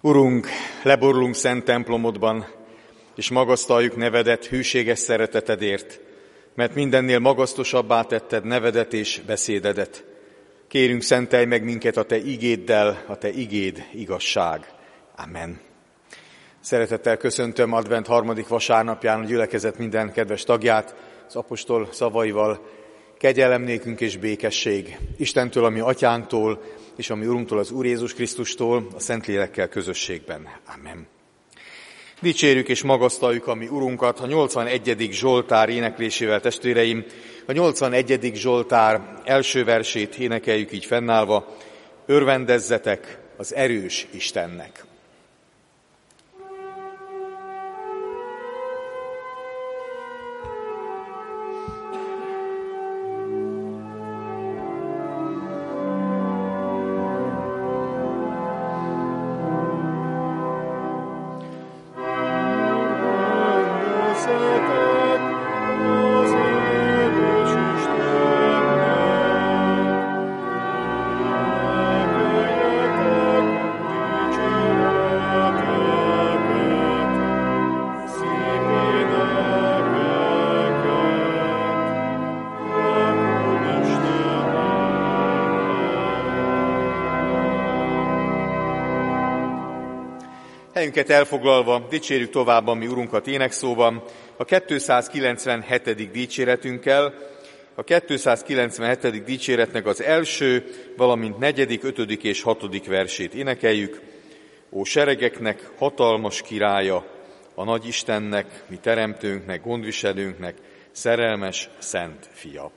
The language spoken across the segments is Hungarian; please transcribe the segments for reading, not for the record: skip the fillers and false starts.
Urunk, leborulunk szent templomodban, és magasztaljuk nevedet hűséges szeretetedért, mert mindennél magasztosabbá tetted nevedet és beszédedet. Kérünk, szentelj meg minket a te igéddel, a te igéd igazság. Amen. Szeretettel köszöntöm advent 3. vasárnapján a gyülekezet minden kedves tagját, az apostol szavaival: kegyelem nékünk és békesség Istentől, ami atyánktól, és ami Urunktól, az Úr Jézus Krisztustól, a Szentlélekkel közösségben. Amen. Dicsérjük és magasztaljuk a mi Urunkat a 81. Zsoltár éneklésével, testvéreim. A 81. Zsoltár első versét énekeljük így fennállva: örvendezzetek az erős Istennek. Helyünket elfoglalva dicsérjük tovább a mi Urunkat énekszóban a 297. dicséretünkkel. A 297. dicséretnek az első, valamint 4., 5. és 6. versét énekeljük. Ó seregeknek hatalmas királya, a nagy Istennek, mi teremtőnknek, gondviselőnknek, szerelmes, szent fia.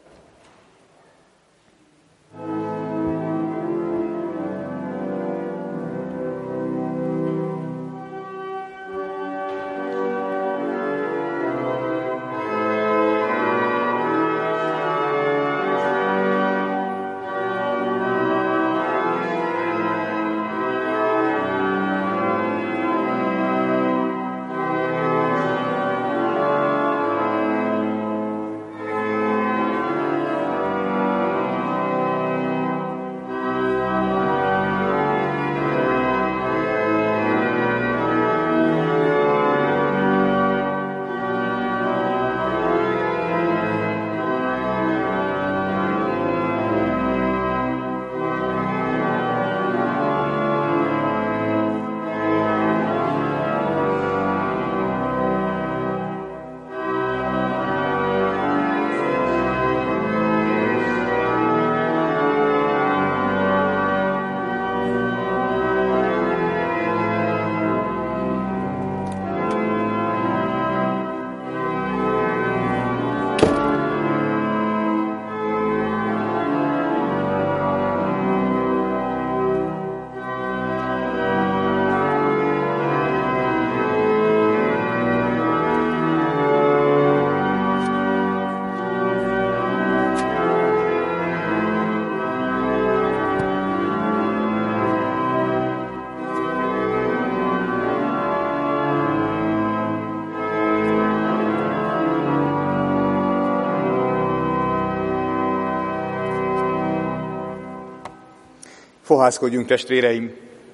Fohászkodjunk, testvéreim!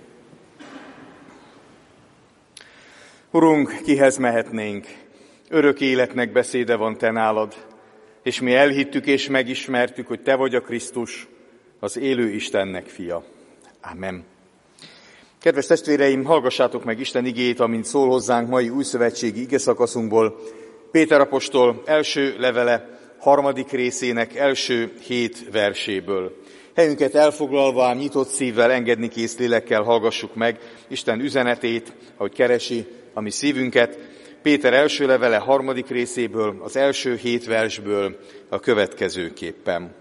Urunk, kihez mehetnénk? Örök életnek beszéde van te nálad, és mi elhittük és megismertük, hogy te vagy a Krisztus, az élő Istennek fia. Amen. Kedves testvéreim, hallgassátok meg Isten igéjét, amint szól hozzánk mai újszövetségi igeszakaszunkból, Péter apostol első levele 3. részének első 7 verséből. Helyünket elfoglalva, ám nyitott szívvel, engednikész lélekkel hallgassuk meg Isten üzenetét, ahogy keresi a mi szívünket. Péter első levele 3. részéből, az első 7 versből a következőképpen.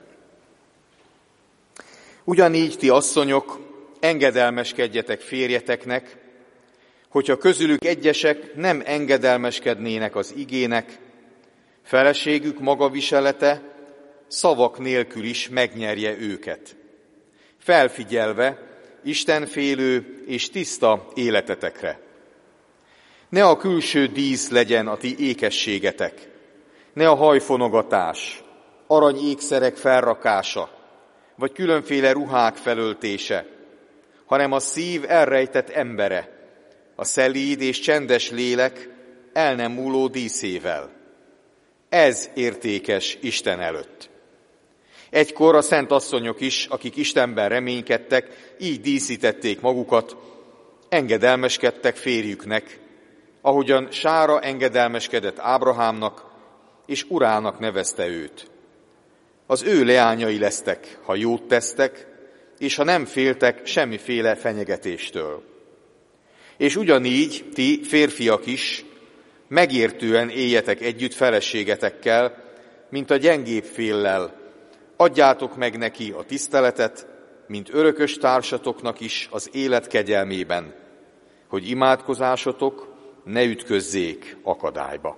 Ugyanígy ti asszonyok, engedelmeskedjetek férjeteknek, hogyha közülük egyesek nem engedelmeskednének az igének, feleségük magaviselete szavak nélkül is megnyerje őket, felfigyelve istenfélő és tiszta életetekre. Ne a külső dísz legyen a ti ékességetek, ne a hajfonogatás, aranyékszerek felrakása, vagy különféle ruhák felöltése, hanem a szív elrejtett embere, a szelíd és csendes lélek el nem múló díszével. Ez értékes Isten előtt. Egykor a szent asszonyok is, akik Istenben reménykedtek, így díszítették magukat, engedelmeskedtek férjüknek, ahogyan Sára engedelmeskedett Ábrahámnak, és urának nevezte őt. Az ő leányai lesztek, ha jót tesztek, és ha nem féltek semmiféle fenyegetéstől. És ugyanígy ti, férfiak is, megértően éljetek együtt feleségetekkel, mint a gyengébb féllel. Adjátok meg neki a tiszteletet, mint örökös társatoknak is az élet kegyelmében, hogy imádkozásotok ne ütközzék akadályba.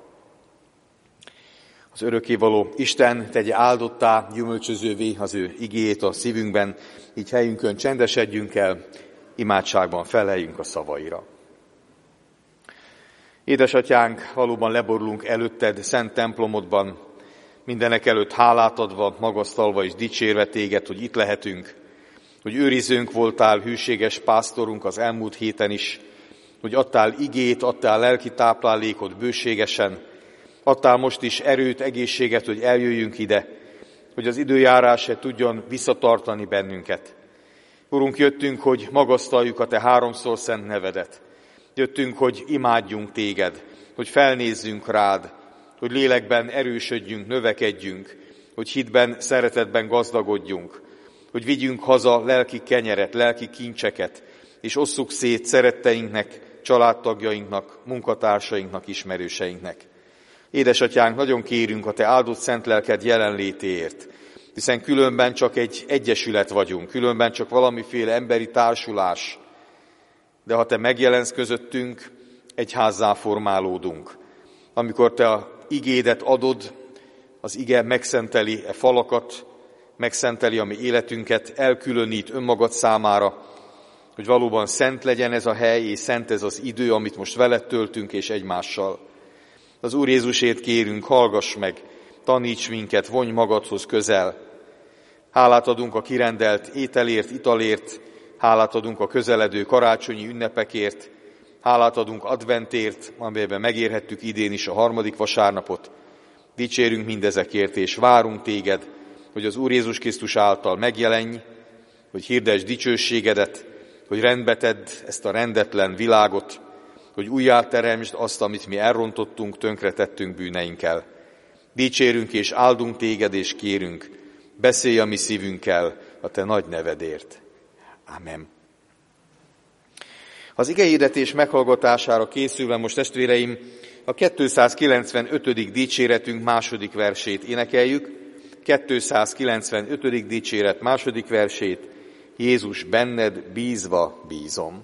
Az örökkévaló Isten tegye áldottá, gyümölcsözővé az ő igéjét a szívünkben, így helyünkön csendesedjünk el, imádságban feleljünk a szavaira. Édesatyánk, valóban leborulunk előtted szent templomodban, mindenek előtt hálát adva, magasztalva és dicsérve téged, hogy itt lehetünk, hogy őrizőnk voltál, hűséges pásztorunk az elmúlt héten is, hogy adtál igét, adtál lelki táplálékot bőségesen, adtál most is erőt, egészséget, hogy eljöjjünk ide, hogy az időjárás se tudjon visszatartani bennünket. Urunk, jöttünk, hogy magasztaljuk a te háromszor szent nevedet. Jöttünk, hogy imádjunk téged, hogy felnézzünk rád, hogy lélekben erősödjünk, növekedjünk, hogy hitben, szeretetben gazdagodjunk, hogy vigyünk haza lelki kenyeret, lelki kincseket, és osszuk szét szeretteinknek, családtagjainknak, munkatársainknak, ismerőseinknek. Édesatyánk, nagyon kérünk a te áldott szent lelked jelenlétéért, hiszen különben csak egy egyesület vagyunk, különben csak valamiféle emberi társulás, de ha te megjelensz közöttünk, egyházzá formálódunk. Amikor te a igédet adod, az ige megszenteli e falakat, megszenteli a mi életünket, elkülönít önmagad számára, hogy valóban szent legyen ez a hely, és szent ez az idő, amit most veled töltünk és egymással. Az Úr Jézusért kérünk, hallgass meg, taníts minket, vonj magadhoz közel. Hálát adunk a kirendelt ételért, italért, hálát adunk a közeledő karácsonyi ünnepekért, hálát adunk adventért, amelyben megérhettük idén is a 3. vasárnapot. Dicsérünk mindezekért, és várunk téged, hogy az Úr Jézus Krisztus által megjelenj, hogy hirdesd dicsőségedet, hogy rendbe tedd ezt a rendetlen világot, hogy újjáteremtsd azt, amit mi elrontottunk, tönkretettünk bűneinkkel. Dicsérünk és áldunk téged, és kérünk, beszélj a mi szívünkkel a te nagy nevedért. Amen. Az igehirdetés meghallgatására készülve most, testvéreim, a 295. dicséretünk második versét énekeljük. 295. dicséret második versét, Jézus, benned bízva bízom.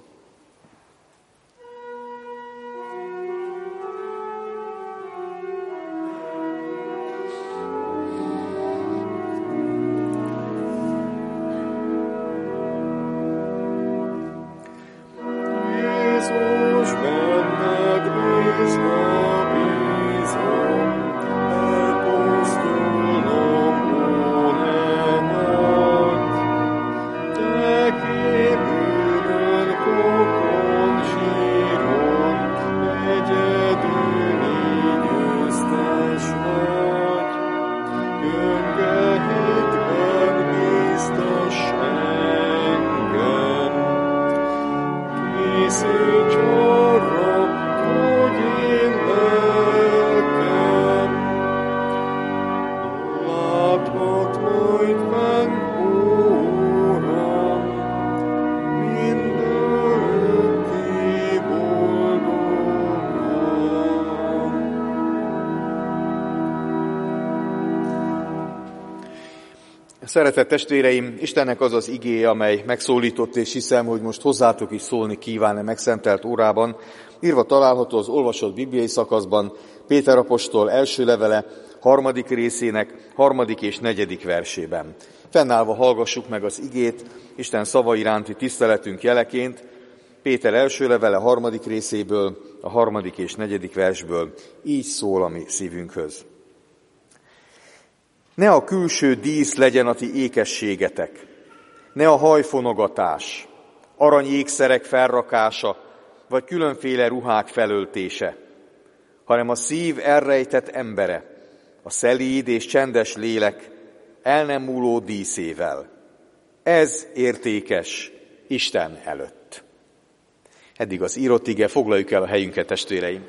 Szeretett testvéreim, Istennek az az igéje, amely megszólított, és hiszem, hogy most hozzátok is szólni kíván a megszentelt órában. Írva található az olvasott bibliai szakaszban, Péter apostol első levele 3. részének 3. és 4. versében. Fennállva hallgassuk meg az igét, Isten szava iránti tiszteletünk jeleként, Péter első levele 3. részéből, a 3. és 4. versből. Így szól a mi szívünkhöz. Ne a külső dísz legyen a ti ékességetek, ne a hajfonogatás, aranyékszerek felrakása, vagy különféle ruhák felöltése, hanem a szív elrejtett embere, a szelíd és csendes lélek el nem múló díszével. Ez értékes Isten előtt. Eddig az írott ige, foglaljuk el a helyünket, testvéreim.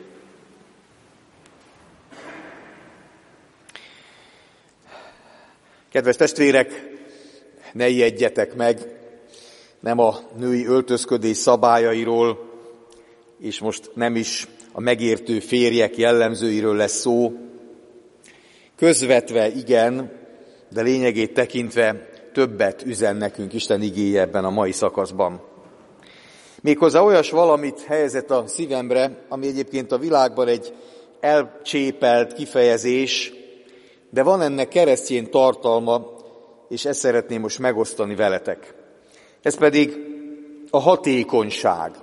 Kedves testvérek, ne ijedjetek meg, nem a női öltözködés szabályairól, és most nem is a megértő férjek jellemzőiről lesz szó. Közvetve igen, de lényegét tekintve többet üzen nekünk Isten igéje ebben a mai szakaszban. Méghozzá olyas valamit helyezett a szívemre, ami egyébként a világban egy elcsépelt kifejezés, de van ennek keresztény tartalma, és ezt szeretném most megosztani veletek. Ez pedig a hatékonyság.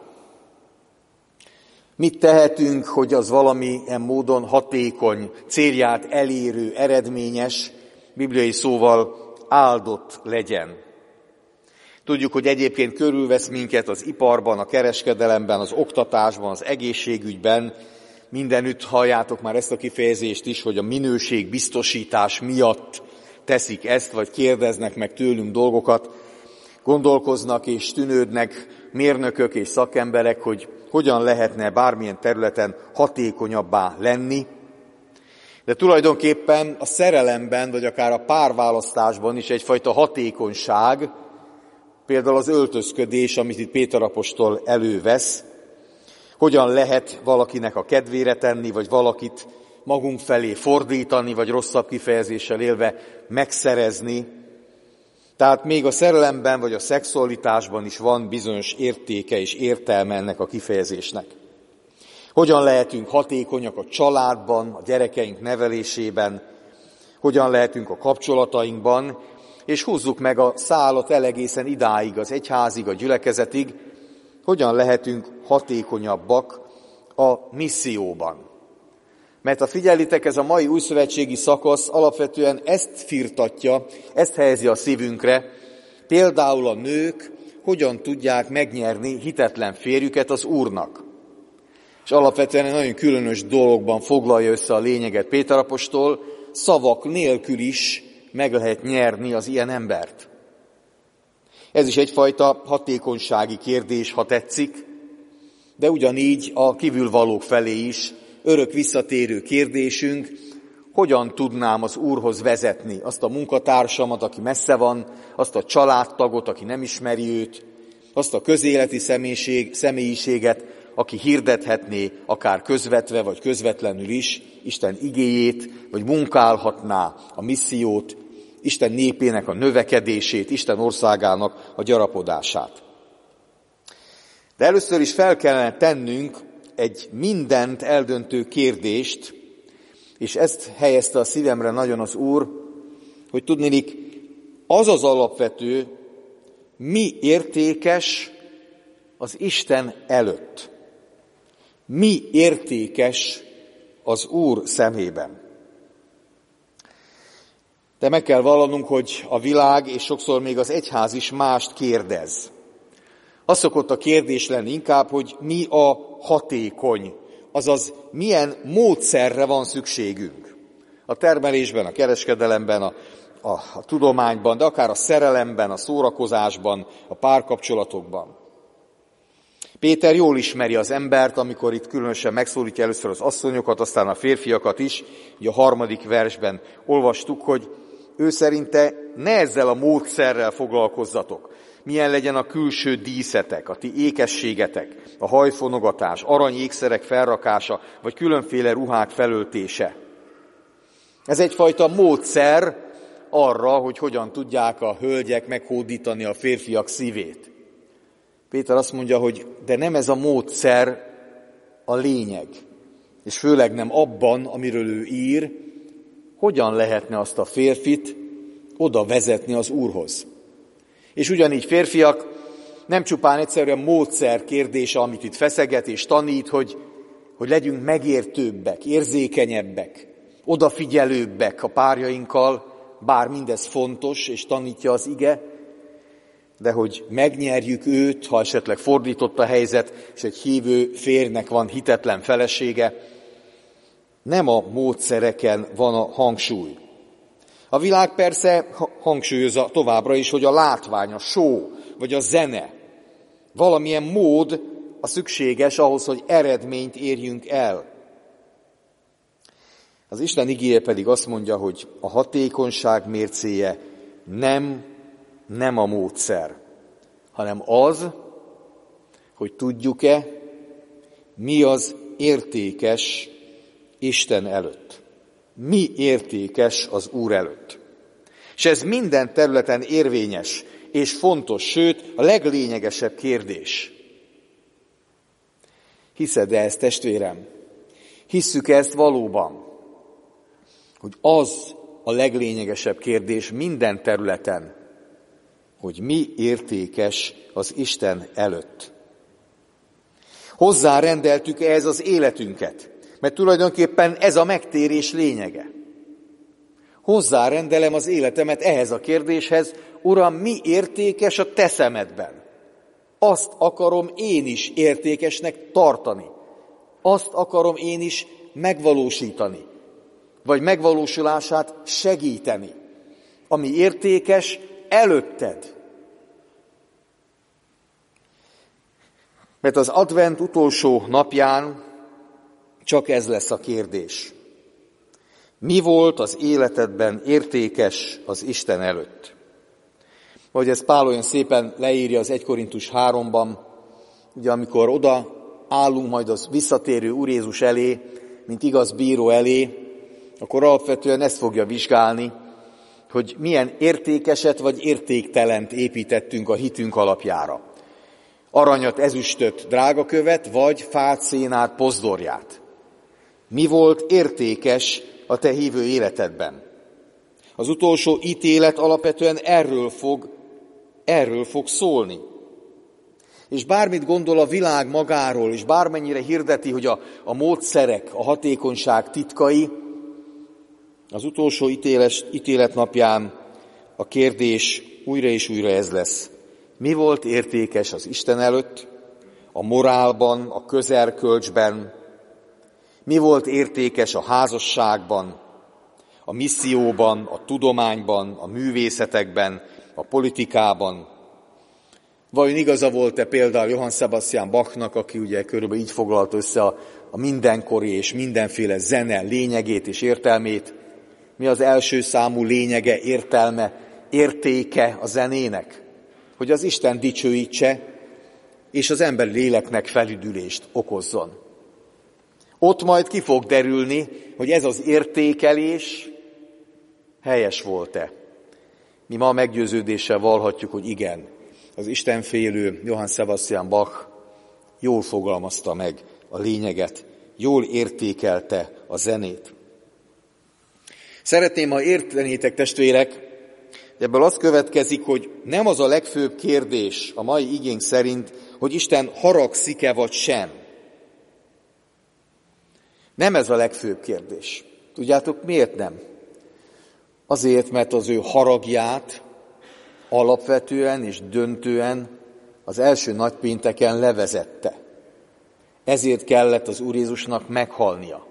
Mit tehetünk, hogy az valamilyen módon hatékony, célját elérő, eredményes, bibliai szóval áldott legyen? Tudjuk, hogy egyébként körülvesz minket az iparban, a kereskedelemben, az oktatásban, az egészségügyben. Mindenütt halljátok már ezt a kifejezést is, hogy a minőségbiztosítás miatt teszik ezt, vagy kérdeznek meg tőlünk dolgokat. Gondolkoznak és tűnődnek mérnökök és szakemberek, hogy hogyan lehetne bármilyen területen hatékonyabbá lenni. De tulajdonképpen a szerelemben, vagy akár a párválasztásban is egyfajta hatékonyság, például az öltözködés, amit itt Péter apostol elővesz, hogyan lehet valakinek a kedvére tenni, vagy valakit magunk felé fordítani, vagy rosszabb kifejezéssel élve megszerezni. Tehát még a szerelemben, vagy a szexualitásban is van bizonyos értéke és értelme ennek a kifejezésnek. Hogyan lehetünk hatékonyak a családban, a gyerekeink nevelésében, hogyan lehetünk a kapcsolatainkban, és húzzuk meg a szálat egészen idáig, az egyházig, a gyülekezetig, hogyan lehetünk hatékonyabbak a misszióban. Mert ha figyelitek, ez a mai újszövetségi szakasz alapvetően ezt firtatja, ezt helyezi a szívünkre, például a nők hogyan tudják megnyerni hitetlen férjüket az Úrnak. És alapvetően egy nagyon különös dologban foglalja össze a lényeget Péter apostol, szavak nélkül is meg lehet nyerni az ilyen embert. Ez is egyfajta hatékonysági kérdés, ha tetszik, de ugyanígy a kívülvalók felé is örök visszatérő kérdésünk, hogyan tudnám az Úrhoz vezetni azt a munkatársamat, aki messze van, azt a családtagot, aki nem ismeri őt, azt a közéleti személyiséget, aki hirdethetné akár közvetve vagy közvetlenül is Isten igéjét, vagy munkálhatná a missziót, Isten népének a növekedését, Isten országának a gyarapodását. De először is fel kellene tennünk egy mindent eldöntő kérdést, és ezt helyezte a szívemre nagyon az Úr, hogy tudniillik, az az alapvető, mi értékes az Isten előtt. Mi értékes az Úr szemében. De meg kell vallanunk, hogy a világ és sokszor még az egyház is mást kérdez. Az szokott a kérdés lenni inkább, hogy mi a hatékony, azaz milyen módszerre van szükségünk. A termelésben, a kereskedelemben, a tudományban, de akár a szerelemben, a szórakozásban, a párkapcsolatokban. Péter jól ismeri az embert, amikor itt különösen megszólítja először az asszonyokat, aztán a férfiakat is. Ugye a 3. versben olvastuk, hogy ő szerinte ne ezzel a módszerrel foglalkozzatok. Milyen legyen a külső díszetek, a ti ékességetek, a hajfonogatás, aranyékszerek felrakása, vagy különféle ruhák felöltése. Ez egyfajta módszer arra, hogy hogyan tudják a hölgyek meghódítani a férfiak szívét. Péter azt mondja, hogy de nem ez a módszer a lényeg, és főleg nem abban, amiről ő ír, hogyan lehetne azt a férfit oda vezetni az Úrhoz. És ugyanígy férfiak, nem csupán egyszerűen módszer kérdése, amit itt feszeget és tanít, hogy legyünk megértőbbek, érzékenyebbek, odafigyelőbbek a párjainkkal, bár mindez fontos és tanítja az ige, de hogy megnyerjük őt, ha esetleg fordított a helyzet, és egy hívő férjnek van hitetlen felesége, nem a módszereken van a hangsúly. A világ persze hangsúlyozza továbbra is, hogy a látvány, a show, vagy a zene, valamilyen mód a szükséges ahhoz, hogy eredményt érjünk el. Az Isten igéje pedig azt mondja, hogy a hatékonyság mércéje nem a módszer, hanem az, hogy tudjuk-e, mi az értékes Isten előtt. Mi értékes az Úr előtt. És ez minden területen érvényes és fontos, sőt a leglényegesebb kérdés. Hiszed-e ezt, testvérem? Hisszük ezt valóban, hogy az a leglényegesebb kérdés minden területen, hogy mi értékes az Isten előtt. Hozzárendeltük ehhez az életünket, mert tulajdonképpen ez a megtérés lényege. Hozzárendelem az életemet ehhez a kérdéshez, Uram, mi értékes a te szemedben? Azt akarom én is értékesnek tartani. Azt akarom én is megvalósítani, vagy megvalósulását segíteni, ami értékes előtted. Mert az advent utolsó napján csak ez lesz a kérdés. Mi volt az életedben értékes az Isten előtt? Ahogy ez Pál olyan szépen leírja az 1 Korintus 3-ban, ugye amikor oda állunk majd az visszatérő Úr Jézus elé, mint igaz bíró elé, akkor alapvetően ezt fogja vizsgálni, hogy milyen értékeset vagy értéktelent építettünk a hitünk alapjára. Aranyat, ezüstöt, drágakövet, vagy fát, szénát, pozdorját. Mi volt értékes a te hívő életedben? Az utolsó ítélet alapvetően erről fog szólni. És bármit gondol a világ magáról, és bármennyire hirdeti, hogy a módszerek, a hatékonyság titkai, az utolsó ítélet napján a kérdés újra és újra ez lesz. Mi volt értékes az Isten előtt, a morálban, a közerkölcsben? Mi volt értékes a házasságban, a misszióban, a tudományban, a művészetekben, a politikában? Vajon igaza volt-e például Johann Sebastian Bachnak, aki ugye körülbelül így foglalt össze a mindenkori és mindenféle zene lényegét és értelmét? Mi az első számú lényege, értelme, értéke a zenének? Hogy az Isten dicsőítse, és az emberi léleknek felüdülést okozzon. Ott majd ki fog derülni, hogy ez az értékelés helyes volt-e. Mi ma meggyőződéssel vallhatjuk, hogy igen. Az istenfélő Johann Sebastian Bach jól fogalmazta meg a lényeget, jól értékelte a zenét. Szeretném, ha értenétek, testvérek, ebből az következik, hogy nem az a legfőbb kérdés a mai igénk szerint, hogy Isten haragszik-e vagy sem. Nem ez a legfőbb kérdés. Tudjátok, miért nem? Azért, mert az ő haragját alapvetően és döntően az első nagypénteken levezette. Ezért kellett az Úr Jézusnak meghalnia.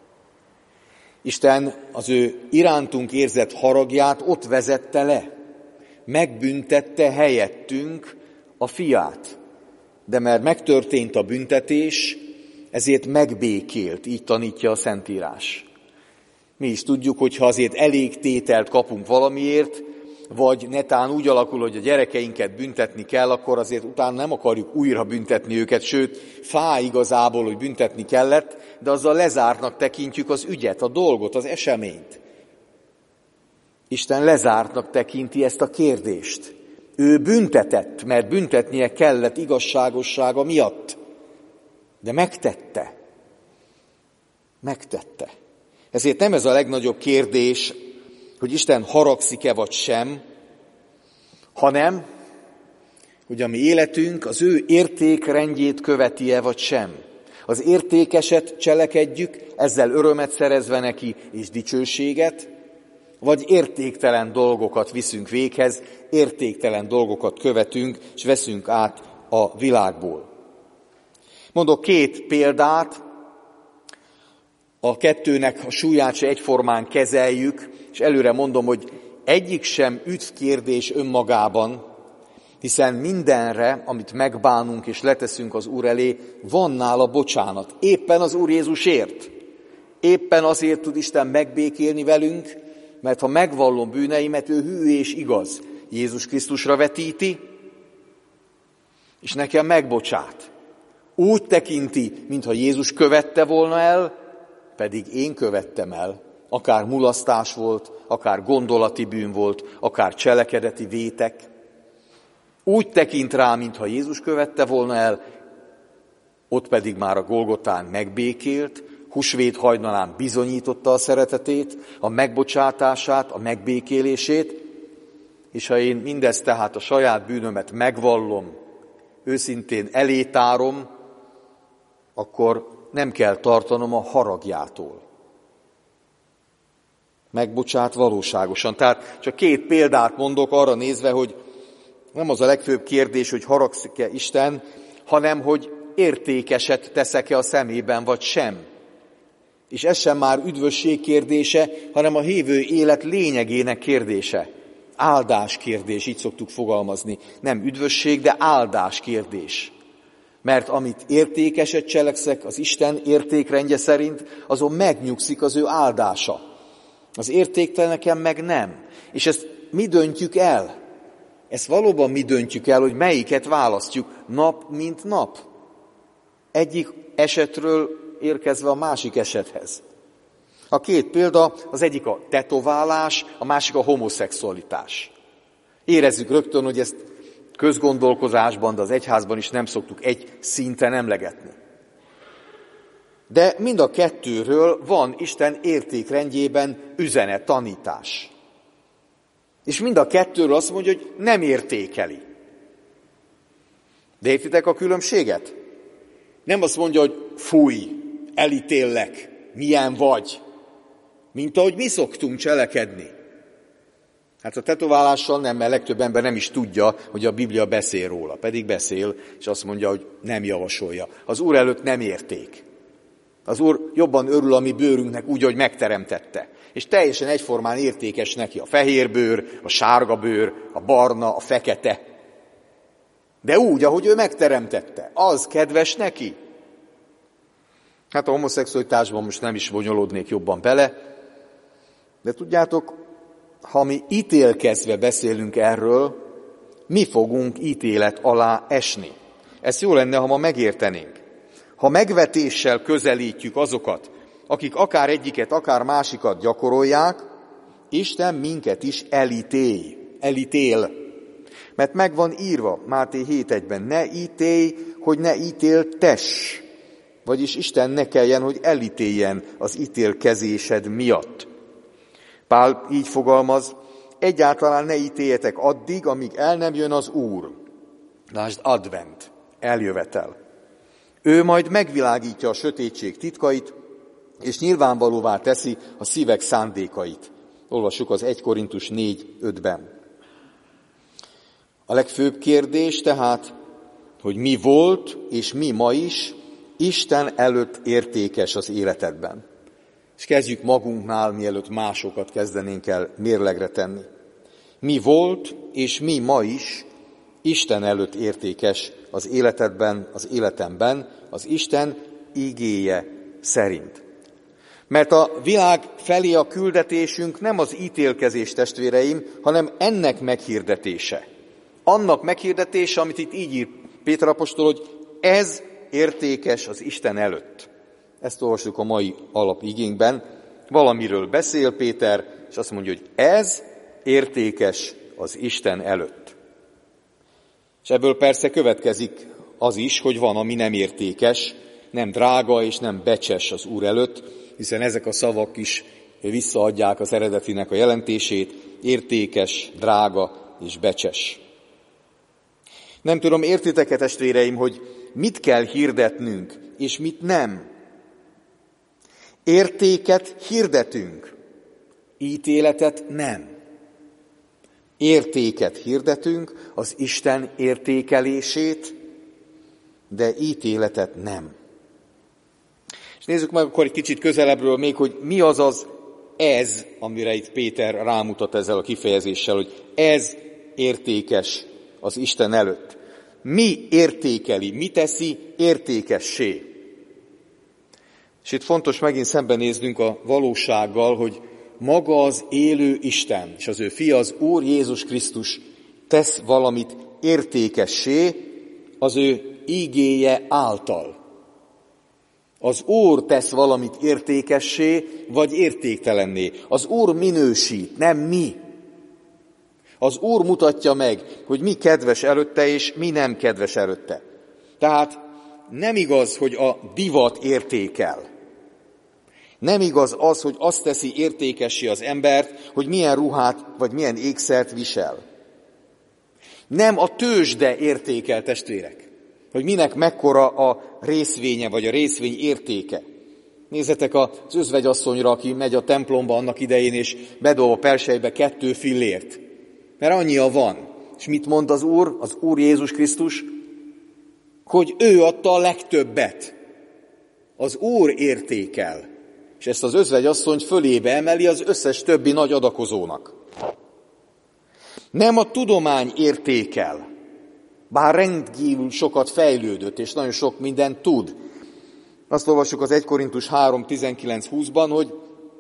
Isten az ő irántunk érzett haragját ott vezette le. Megbüntette helyettünk a fiát. De mert megtörtént a büntetés, ezért megbékélt, így tanítja a Szentírás. Mi is tudjuk, hogy ha azért elég tételt kapunk valamiért, vagy netán úgy alakul, hogy a gyerekeinket büntetni kell, akkor azért utána nem akarjuk újra büntetni őket, sőt, fáj igazából, hogy büntetni kellett, de azzal lezártnak tekintjük az ügyet, a dolgot, az eseményt. Isten lezártnak tekinti ezt a kérdést. Ő büntetett, mert büntetnie kellett igazságossága miatt. De megtette. Megtette. Ezért nem ez a legnagyobb kérdés, hogy Isten haragszik-e vagy sem, hanem, hogy a mi életünk az ő értékrendjét követi-e vagy sem. Az értékeset cselekedjük, ezzel örömet szerezve neki és dicsőséget, vagy értéktelen dolgokat viszünk véghez, értéktelen dolgokat követünk, és veszünk át a világból. Mondok 2 példát, a kettőnek a súlyát se egyformán kezeljük, és előre mondom, hogy egyik sem üdvkérdés önmagában, hiszen mindenre, amit megbánunk és leteszünk az Úr elé, van nála bocsánat. Éppen az Úr Jézusért. Éppen azért tud Isten megbékélni velünk, mert ha megvallom bűneimet, ő hű és igaz. Jézus Krisztusra vetíti, és nekem megbocsát. Úgy tekinti, mintha Jézus követte volna el, pedig én követtem el. Akár mulasztás volt, akár gondolati bűn volt, akár cselekedeti vétek. Úgy tekint rá, mintha Jézus követte volna el, ott pedig már a Golgotán megbékélt, húsvét hajnalán bizonyította a szeretetét, a megbocsátását, a megbékélését, és ha én mindezt tehát a saját bűnömet megvallom, őszintén elétárom, akkor nem kell tartanom a haragjától. Megbocsát valóságosan. Tehát csak 2 példát mondok arra nézve, hogy nem az a legfőbb kérdés, hogy haragszik-e Isten, hanem hogy értékeset teszek-e a szemében, vagy sem. És ez sem már üdvösség kérdése, hanem a hívő élet lényegének kérdése. Áldás kérdés, így szoktuk fogalmazni. Nem üdvösség, de áldás kérdés. Mert amit értékeset cselekszek az Isten értékrendje szerint, azon megnyugszik az ő áldása. Az értékteleneken meg nem. És ezt mi döntjük el? Ezt valóban mi döntjük el, hogy melyiket választjuk nap, mint nap. Egyik esetről érkezve a másik esethez. A 2 példa, az egyik a tetoválás, a másik a homoszexualitás. Érezzük rögtön, hogy ezt közgondolkozásban, de az egyházban is nem szoktuk egy szinten emlegetni. De mind a 2-ről van Isten értékrendjében üzenet, tanítás. És mind a 2-ről azt mondja, hogy nem értékeli. De értitek a különbséget? Nem azt mondja, hogy fúj, elítéllek, milyen vagy, mint ahogy mi szoktunk cselekedni. Hát a tetoválással nem, mert legtöbb ember nem is tudja, hogy a Biblia beszél róla. Pedig beszél, és azt mondja, hogy nem javasolja. Az Úr előtt nem érték. Az Úr jobban örül a mi bőrünknek úgy, hogy megteremtette. És teljesen egyformán értékes neki a fehér bőr, a sárga bőr, a barna, a fekete. De úgy, ahogy ő megteremtette. Az kedves neki. Hát a homoszexualitásban most nem is bonyolódnék jobban bele, de tudjátok, ha mi ítélkezve beszélünk erről, mi fogunk ítélet alá esni. Ez jó lenne, ha ma megértenénk. Ha megvetéssel közelítjük azokat, akik akár egyiket, akár másikat gyakorolják, Isten minket is elítél. Mert meg van írva Máté 7:1-ben, ne ítélj, hogy ne ítéltess. Vagyis Isten ne kelljen, hogy elítéljen az ítélkezésed miatt. Pál így fogalmaz, egyáltalán ne ítéljetek addig, amíg el nem jön az Úr. Lásd, advent, eljövetel. Ő majd megvilágítja a sötétség titkait, és nyilvánvalóvá teszi a szívek szándékait. Olvassuk az 1 Korintus 4:5-ben. A legfőbb kérdés tehát, hogy mi volt és mi ma is Isten előtt értékes az életedben. És kezdjük magunknál, mielőtt másokat kezdenénk el mérlegre tenni. Mi volt és mi ma is Isten előtt értékes az életedben, az életemben, az Isten igéje szerint. Mert a világ felé a küldetésünk nem az ítélkezés, testvéreim, hanem ennek meghirdetése. Annak meghirdetése, amit itt így ír Péter apostol, hogy ez értékes az Isten előtt. Ezt olvassuk a mai alapigénkben. Valamiről beszél Péter, és azt mondja, hogy ez értékes az Isten előtt. És ebből persze következik az is, hogy van, ami nem értékes, nem drága és nem becses az Úr előtt, hiszen ezek a szavak is visszaadják az eredetinek a jelentését, értékes, drága és becses. Nem tudom, értitek-e, testvéreim, hogy mit kell hirdetnünk, és mit nem. Értéket hirdetünk. ítéletet nem. Értéket hirdetünk, az Isten értékelését, de ítéletet nem. És nézzük meg akkor egy kicsit közelebbről még, hogy mi az ez, amire itt Péter rámutat ezzel a kifejezéssel, hogy ez értékes az Isten előtt. Mi értékeli, mi teszi értékessé? És itt fontos megint szembenéznünk a valósággal, hogy maga az élő Isten, és az ő fia, az Úr Jézus Krisztus tesz valamit értékessé az ő ígéje által. Az Úr tesz valamit értékessé, vagy értéktelenné. Az Úr minősít, nem mi. Az Úr mutatja meg, hogy mi kedves előtte, és mi nem kedves előtte. Tehát nem igaz, hogy a divat értékel. Nem igaz az, hogy azt teszi értékessé az embert, hogy milyen ruhát vagy milyen ékszert visel. Nem a tőzsde értékel, testvérek, hogy minek mekkora a részvénye vagy a részvény értéke. Nézzetek az özvegyasszonyra, aki megy a templomba annak idején, és bedob a perselybe 2 fillért. Mert annyia van. És mit mond az Úr Jézus Krisztus? Hogy ő adta a legtöbbet. Az Úr értékel. És ezt az özvegyasszonyt fölébe emeli az összes többi nagy adakozónak. Nem a tudomány értékel, bár rendkívül sokat fejlődött, és nagyon sok mindent tud. Azt olvassuk az 1 Korintus 3:19-20-ban, hogy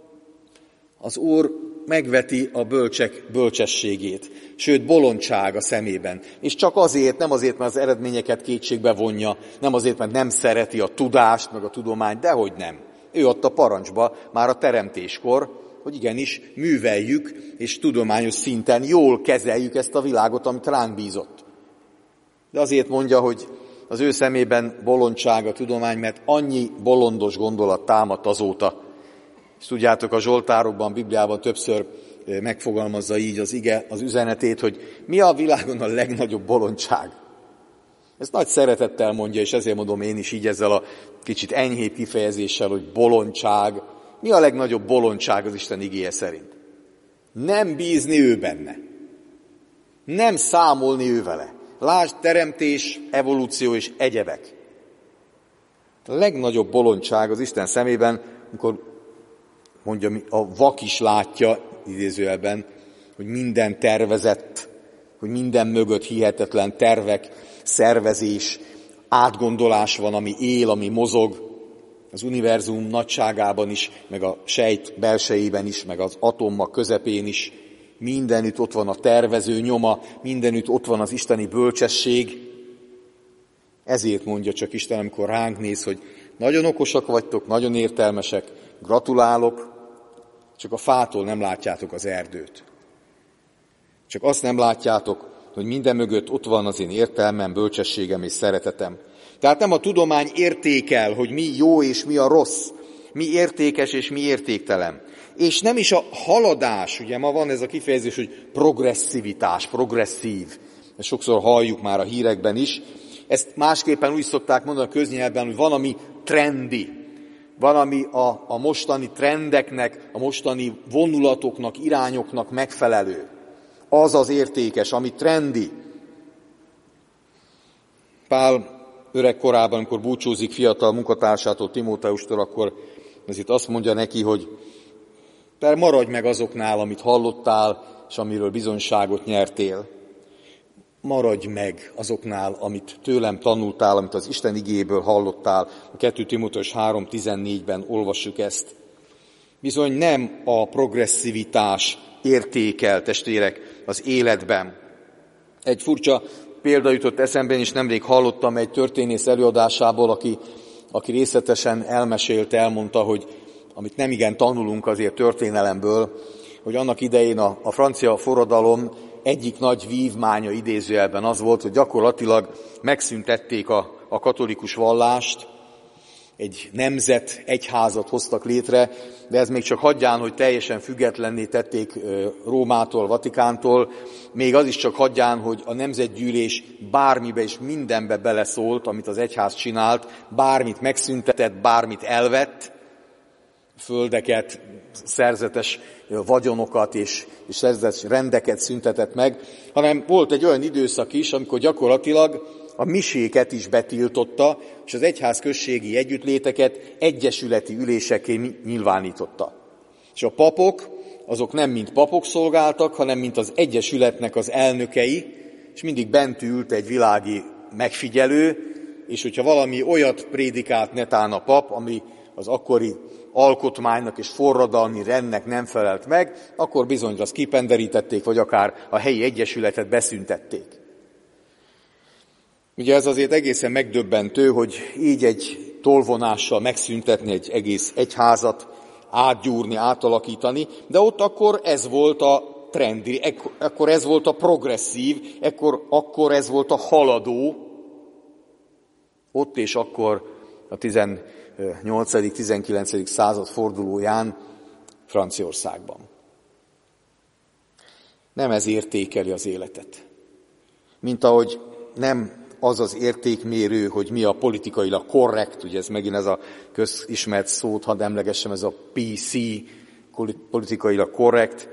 az Úr megveti a bölcsek bölcsességét, sőt bolondság a szemében. És csak azért, nem azért, mert az eredményeket kétségbe vonja, nem azért, mert nem szereti a tudást, meg a tudományt, dehogy nem. Ő adta parancsba már a teremtéskor, hogy igenis műveljük, és tudományos szinten jól kezeljük ezt a világot, amit ránk bízott. De azért mondja, hogy az ő szemében bolondság a tudomány, mert annyi bolondos gondolat támadt azóta. És tudjátok, a Zsoltárokban, a Bibliában többször megfogalmazza így az ige, az üzenetét, hogy mi a világon a legnagyobb bolondság. Ezt nagy szeretettel mondja, és ezért mondom én is így ezzel a kicsit enyhébb kifejezéssel, hogy bolondság. Mi a legnagyobb bolondság az Isten igéje szerint? Nem bízni ő benne. Nem számolni ő vele. Lásd, teremtés, evolúció és egyebek. A legnagyobb bolondság az Isten szemében, amikor mondja, a vak is látja, idézőjelben, hogy minden tervezett, hogy minden mögött hihetetlen tervek, szervezés, átgondolás van, ami él, ami mozog, az univerzum nagyságában is, meg a sejt belsejében is, meg az atommag közepén is. Mindenütt ott van a tervező nyoma, mindenütt ott van az isteni bölcsesség. Ezért mondja csak Isten, amikor ránk néz, hogy nagyon okosak vagytok, nagyon értelmesek, gratulálok, csak a fától nem látjátok az erdőt. Csak azt nem látjátok, hogy minden mögött ott van az én értelmem, bölcsességem és szeretetem. Tehát nem a tudomány értékel, hogy mi jó és mi a rossz, mi értékes és mi értéktelen. És nem is a haladás, ugye ma van ez a kifejezés, hogy progresszivitás, progresszív. Ezt sokszor halljuk már a hírekben is. Ezt másképpen úgy szokták mondani a köznyelvben, hogy van, ami trendi. Van, ami a mostani trendeknek, a mostani vonulatoknak, irányoknak megfelelő. Az az értékes, ami trendi. Pál öreg korában, amikor búcsúzik fiatal munkatársától, Timóteustól, akkor azért azt mondja neki, hogy maradj meg azoknál, amit hallottál, és amiről bizonyságot nyertél. Maradj meg azoknál, amit tőlem tanultál, amit az Isten igéből hallottál. A 2 Timóteus 3:14-ben olvassuk ezt. Bizony nem a progresszivitás értékel, testvérek, az életben. Egy furcsa példa jutott eszembe, és nemrég hallottam egy történész előadásából, aki részletesen elmondta, hogy amit nem igen tanulunk azért történelemből, hogy annak idején a francia forradalom egyik nagy vívmánya idézőjelben az volt, hogy gyakorlatilag megszüntették a katolikus vallást, egy nemzet, egyházat hoztak létre, de ez még csak hagyján, hogy teljesen függetlenné tették Rómától, Vatikántól, még az is csak hagyján, hogy a nemzetgyűlés bármibe és mindenbe beleszólt, amit az egyház csinált, bármit megszüntetett, bármit elvett. földeket, szerzetes vagyonokat és szerzetes rendeket szüntetett meg, hanem volt egy olyan időszak is, amikor gyakorlatilag a miséket is betiltotta, és az egyházközségi együttléteket egyesületi ülésekké nyilvánította. És a papok, azok nem mint papok szolgáltak, hanem mint az egyesületnek az elnökei, és mindig bent ült egy világi megfigyelő, és hogyha valami olyat prédikált netán a pap, ami az akkori alkotmánynak és forradalmi rendnek nem felelt meg, akkor bizony azt kipenderítették, vagy akár a helyi egyesületet beszüntették. Ugye ez azért egészen megdöbbentő, hogy így egy tolvonással megszüntetni egy egész egyházat, átgyúrni, átalakítani, de ott akkor ez volt a trendi, akkor ez volt a progresszív, akkor ez volt a haladó, ott és akkor a 18.-19. század fordulóján Franciaországban. Nem ez értékeli az életet. Mint ahogy nem az az értékmérő, hogy mi a politikailag korrekt, ugye ez megint ez a közismert szót, hadd emlegessem, ez a PC, politikailag korrekt.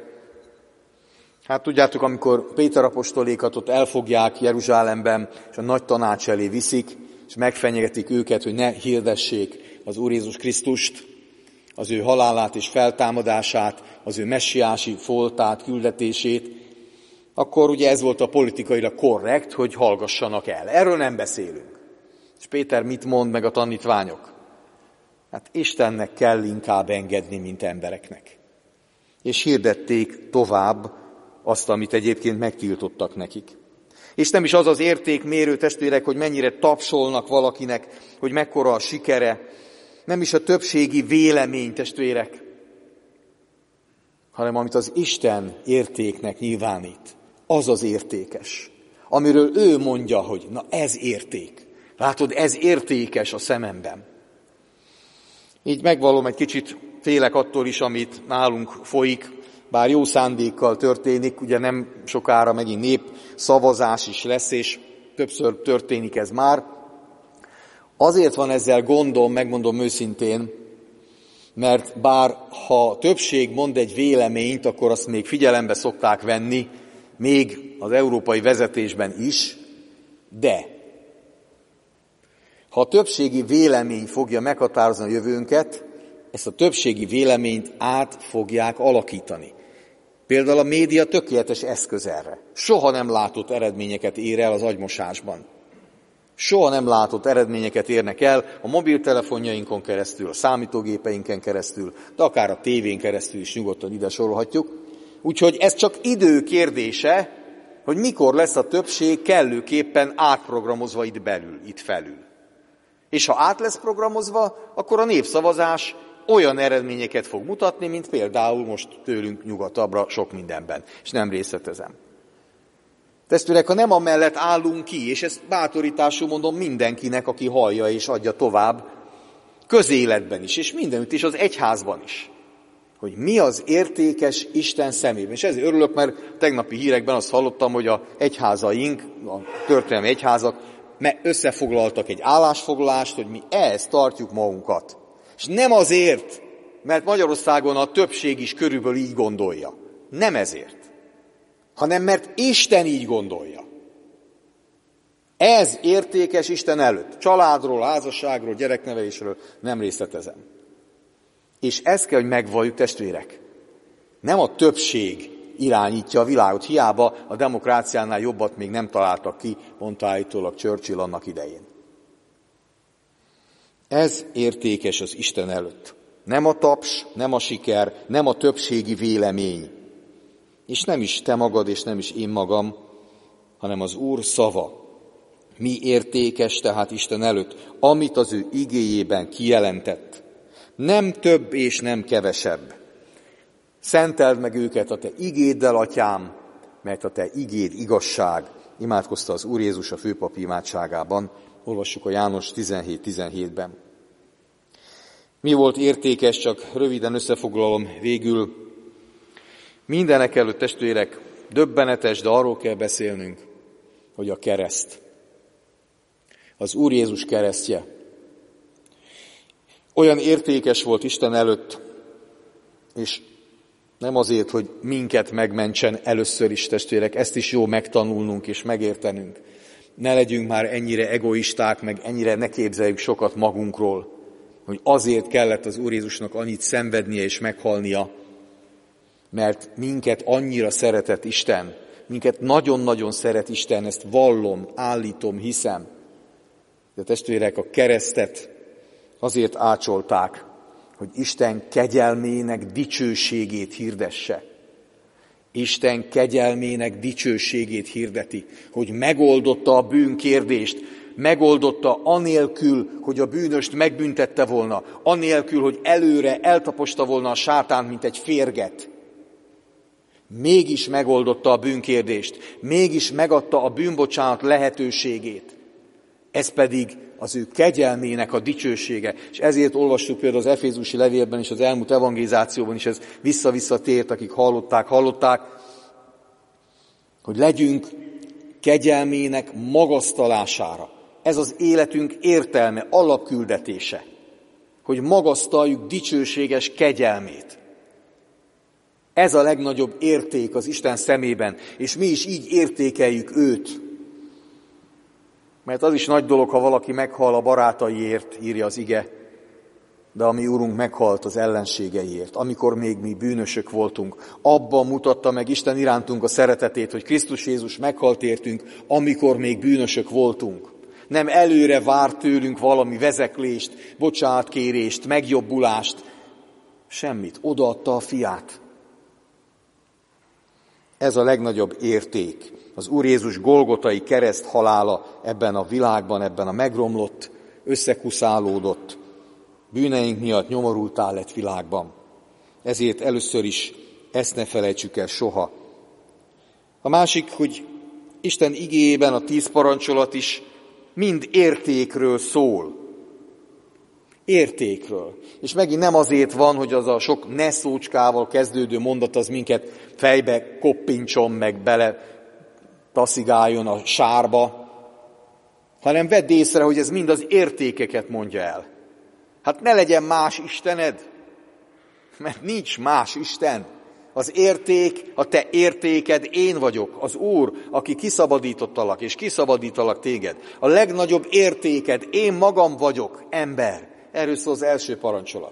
Hát tudjátok, amikor Péter apostolékat ott elfogják Jeruzsálemben, és a nagy tanács elé viszik, és megfenyegetik őket, hogy ne hirdessék az Úr Jézus Krisztust, az ő halálát és feltámadását, az ő messiási foltát, küldetését, akkor ugye ez volt a politikailag korrekt, hogy hallgassanak el. Erről nem beszélünk. És Péter mit mond meg a tanítványok? Hát Istennek kell inkább engedni, mint embereknek. És hirdették tovább azt, amit egyébként megtiltottak nekik. És nem is az az értékmérő, testvérek, hogy mennyire tapsolnak valakinek, hogy mekkora a sikere, nem is a többségi vélemény, testvérek, hanem amit az Isten értéknek nyilvánít. Az az értékes, amiről ő mondja, hogy na ez érték. Látod, ez értékes a szememben. Így megvallom, egy kicsit félek attól is, amit nálunk folyik, bár jó szándékkal történik, ugye nem sokára megint népszavazás is lesz, és többször történik ez már. Azért van ezzel gondom, megmondom őszintén, mert bár ha többség mond egy véleményt, akkor azt még figyelembe szokták venni, még az európai vezetésben is, de ha a többségi vélemény fogja meghatározni a jövőnket, ezt a többségi véleményt át fogják alakítani. Például a média tökéletes eszköz erre. Soha nem látott eredményeket ér el az agymosásban. Soha nem látott eredményeket érnek el a mobiltelefonjainkon keresztül, a számítógépeinken keresztül, de akár a tévén keresztül is nyugodtan ide sorolhatjuk. Úgyhogy ez csak idő kérdése, hogy mikor lesz a többség kellőképpen átprogramozva itt belül, itt felül. És ha át lesz programozva, akkor a népszavazás olyan eredményeket fog mutatni, mint például most tőlünk nyugatabbra sok mindenben. És nem részletezem. Testvérek, ha nem amellett állunk ki, és ezt bátorításul mondom mindenkinek, aki hallja és adja tovább, közéletben is, és mindenütt is, az egyházban is, hogy mi az értékes Isten szemében. És ezért örülök, mert tegnapi hírekben azt hallottam, hogy a egyházaink, a történelmi egyházak összefoglaltak egy állásfoglalást, hogy mi ehhez tartjuk magunkat. És nem azért, mert Magyarországon a többség is körülbelül így gondolja. Nem ezért. Hanem mert Isten így gondolja. Ez értékes Isten előtt. Családról, házasságról, gyereknevelésről nem részletezem. És ezt kell, hogy megvalljuk, testvérek. Nem a többség irányítja a világot. Hiába a demokráciánál jobbat még nem találtak ki, mondta állítólag Churchill annak idején. Ez értékes az Isten előtt. Nem a taps, nem a siker, nem a többségi vélemény. És nem is te magad, és nem is én magam, hanem az Úr szava. Mi értékes tehát Isten előtt, amit az ő igéjében kijelentett. Nem több és nem kevesebb. Szenteld meg őket a te igéddel, atyám, mert a te igéd igazság. Imádkozta az Úr Jézus a főpapi imádságában. Olvassuk a János 17:17-ben. Mi volt értékes, csak röviden összefoglalom végül. Mindenek előtt, testvérek, döbbenetes, de arról kell beszélnünk, hogy a kereszt. Az Úr Jézus keresztje. Olyan értékes volt Isten előtt, És nem azért, hogy minket megmentsen először is, testvérek, ezt is jó megtanulnunk és megértenünk. Ne legyünk már ennyire egoisták, meg ennyire ne képzeljük sokat magunkról, hogy azért kellett az Úr Jézusnak annyit szenvednie és meghalnia, mert minket annyira szeretett Isten, minket nagyon-nagyon szeret Isten, ezt vallom, állítom, hiszem. De testvérek, a keresztet azért ácsolták, hogy Isten kegyelmének dicsőségét hirdesse. Isten kegyelmének dicsőségét hirdeti, hogy megoldotta a bűnkérdést, megoldotta anélkül, hogy a bűnöst megbüntette volna, anélkül, hogy előre eltaposta volna a sátánt, mint egy férget. Mégis megoldotta a bűnkérdést, mégis megadta a bűnbocsánat lehetőségét. Ez pedig az ő kegyelmének a dicsősége. És ezért olvastuk például az Efézusi levélben és az elmúlt evangelizációban is, ez vissza-vissza tért, akik hallották, hogy legyünk kegyelmének magasztalására. Ez az életünk értelme, alapküldetése, hogy magasztaljuk dicsőséges kegyelmét. Ez a legnagyobb érték az Isten szemében, és mi is így értékeljük őt. Mert az is nagy dolog, ha valaki meghal a barátaiért, írja az ige, de a mi Úrunk meghalt az ellenségeiért, amikor még mi bűnösök voltunk. Abban mutatta meg Isten irántunk a szeretetét, hogy Krisztus Jézus meghalt értünk, amikor még bűnösök voltunk. Nem előre várt tőlünk valami vezeklést, bocsánatkérést, megjobbulást, semmit. Odaadta a fiát. Ez a legnagyobb érték. Az Úr Jézus golgotai kereszt halála ebben a világban, ebben a megromlott, összekuszálódott, bűneink miatt nyomorultá lett világban. Ezért először is ezt ne felejtsük el soha. A másik, hogy Isten igéjében a 10 parancsolat is mind értékről szól. Értékről. És megint nem azért van, hogy az a sok ne szócskával kezdődő mondat az minket fejbe koppincson, meg bele taszigáljon a sárba, hanem vedd észre, hogy ez mind az értékeket mondja el. Hát ne legyen más istened, mert nincs más Isten. Az érték, a te értéked én vagyok, az Úr, aki kiszabadítottalak, és kiszabadítalak téged. A legnagyobb értéked én magam vagyok, ember. Erről szól az első parancsolat.